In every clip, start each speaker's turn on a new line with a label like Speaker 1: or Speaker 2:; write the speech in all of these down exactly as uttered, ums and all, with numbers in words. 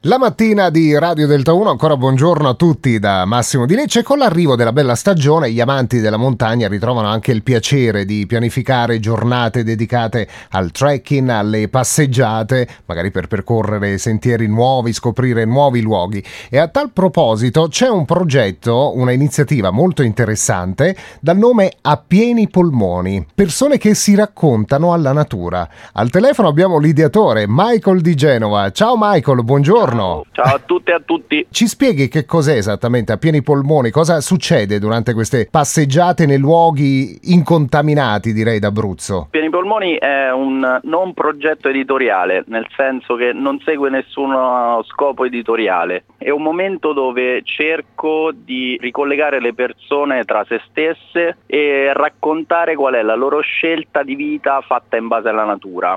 Speaker 1: La mattina di Radio Delta uno, ancora buongiorno a tutti da Massimo Di Lecce. Con l'arrivo della bella stagione gli amanti della montagna ritrovano anche il piacere di pianificare giornate dedicate al trekking, alle passeggiate, magari per percorrere sentieri nuovi, scoprire nuovi luoghi. E a tal proposito c'è un progetto, una iniziativa molto interessante dal nome A Pieni Polmoni, persone che si raccontano alla natura. Al telefono abbiamo l'ideatore Michael di Genova. Ciao Michael, buongiorno.
Speaker 2: Ciao a tutte e a tutti.
Speaker 1: Ci spieghi che cos'è esattamente A Pieni Polmoni? Cosa succede durante queste passeggiate nei luoghi incontaminati, direi, d'Abruzzo?
Speaker 2: Pieni Polmoni è un non progetto editoriale, nel senso che non segue nessuno scopo editoriale. È un momento dove cerco di ricollegare le persone tra se stesse e raccontare qual è la loro scelta di vita fatta in base alla natura.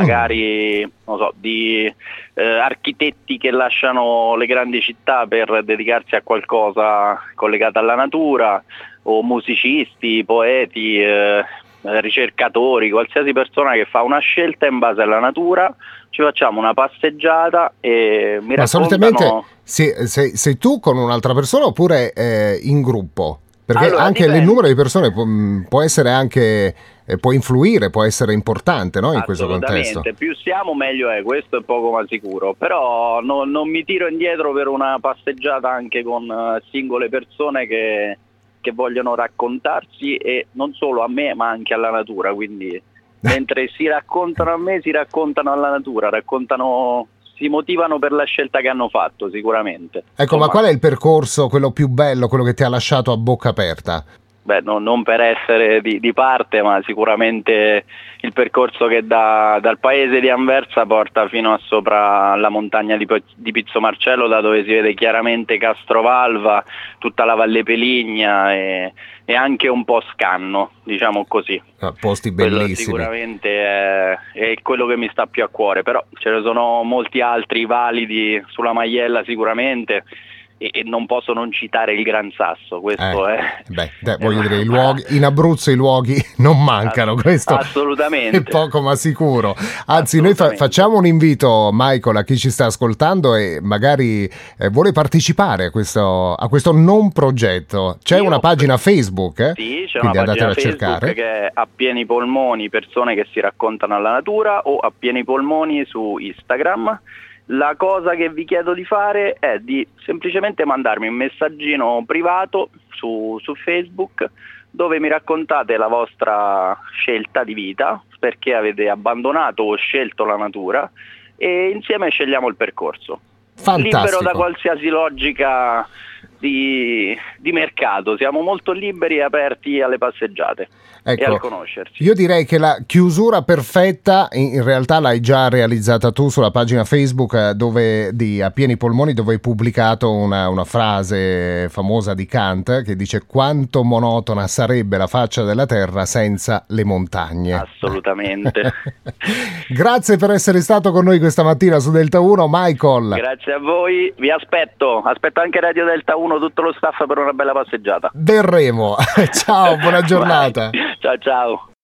Speaker 2: Magari non so, di eh, architetti che lasciano le grandi città per dedicarsi a qualcosa collegato alla natura, o musicisti, poeti, eh, ricercatori, qualsiasi persona che fa una scelta in base alla natura. Ci facciamo una passeggiata e mi
Speaker 1: Ma
Speaker 2: raccontano...
Speaker 1: solitamente sei, sei, sei tu con un'altra persona oppure eh, in gruppo? Perché
Speaker 2: allora,
Speaker 1: anche
Speaker 2: dipende.
Speaker 1: il numero di persone può, può essere anche, eh, può influire, può essere importante, no, in questo contesto.
Speaker 2: Assolutamente, più siamo meglio è, questo è poco ma sicuro, però no, non mi tiro indietro per una passeggiata anche con uh, singole persone che, che vogliono raccontarsi, e non solo a me ma anche alla natura, quindi mentre si raccontano a me si raccontano alla natura, raccontano... si motivano per la scelta che hanno fatto sicuramente.
Speaker 1: Ecco,
Speaker 2: Insomma,
Speaker 1: ma qual è il percorso, quello più bello, quello che ti ha lasciato a bocca aperta?
Speaker 2: Beh, no, non per essere di, di parte, ma sicuramente il percorso che da, dal paese di Anversa porta fino a sopra la montagna di, di Pizzo Marcello, da dove si vede chiaramente Castrovalva, tutta la Valle Peligna e, e anche un po' Scanno, diciamo così.
Speaker 1: Ah, posti
Speaker 2: Quello
Speaker 1: bellissimi.
Speaker 2: sicuramente è, è quello che mi sta più a cuore, però ce ne sono molti altri validi sulla Maiella sicuramente, e, e non posso non citare il Gran Sasso. Questo
Speaker 1: eh,
Speaker 2: è
Speaker 1: beh, dai, voglio dire, i luoghi, in Abruzzo i luoghi non mancano, questo
Speaker 2: assolutamente
Speaker 1: è poco ma sicuro. Anzi, noi fa- facciamo un invito, Michael, a chi ci sta ascoltando e magari eh, vuole partecipare a questo, a questo non progetto. C'è
Speaker 2: Io,
Speaker 1: una pagina Facebook, eh?
Speaker 2: Sì, c'è
Speaker 1: Quindi
Speaker 2: una pagina
Speaker 1: andatela a
Speaker 2: Facebook
Speaker 1: cercare.
Speaker 2: che è A Pieni Polmoni, persone che si raccontano alla natura, o A Pieni Polmoni su Instagram. La cosa che vi chiedo di fare è di semplicemente mandarmi un messaggino privato su, su Facebook, dove mi raccontate la vostra scelta di vita, perché avete abbandonato o scelto la natura, e insieme scegliamo il percorso.
Speaker 1: Fantastico.
Speaker 2: Libero da qualsiasi logica di, di mercato, siamo molto liberi e aperti alle passeggiate.
Speaker 1: Ecco,
Speaker 2: e al conoscersi.
Speaker 1: Io direi che la chiusura perfetta in realtà l'hai già realizzata tu sulla pagina Facebook dove, di A Pieni Polmoni, dove hai pubblicato una, una frase famosa di Kant che dice: quanto monotona sarebbe la faccia della terra senza le montagne.
Speaker 2: Assolutamente.
Speaker 1: Grazie per essere stato con noi questa mattina su Delta uno, Michael.
Speaker 2: Grazie a voi, vi aspetto aspetto anche Radio Delta uno, tutto lo staff, per una bella passeggiata.
Speaker 1: Verremo. Ciao, buona giornata.
Speaker 2: Ciao ciao.